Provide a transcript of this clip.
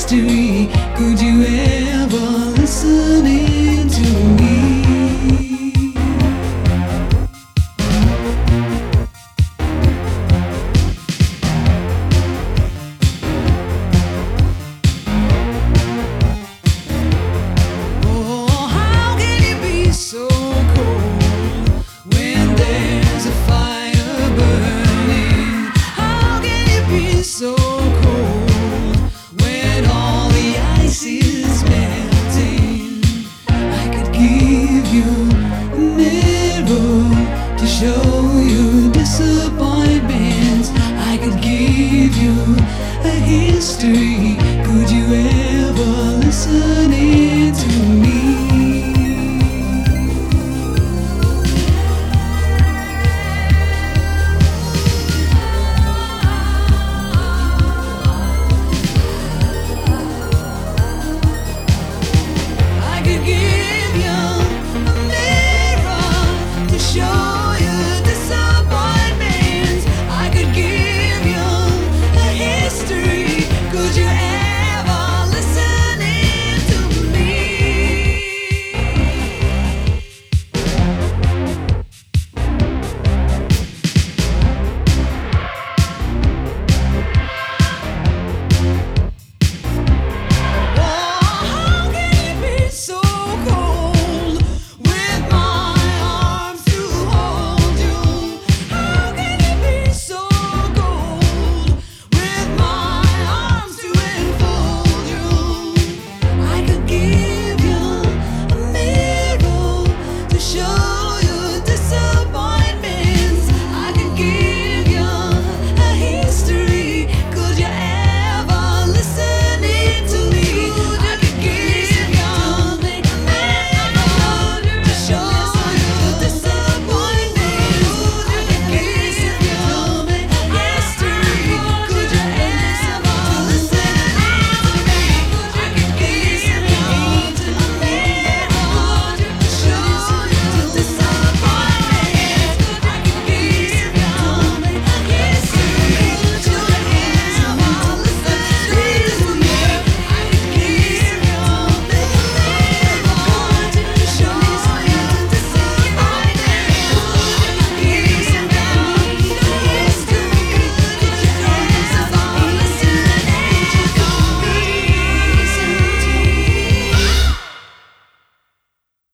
history. Could you ever listen in to me? Oh, how can you be so cold when there's a fire burning? How can you be so cold when all the ice is melting? I could give you a mirror to show you disappointments. I could give you a history. Could you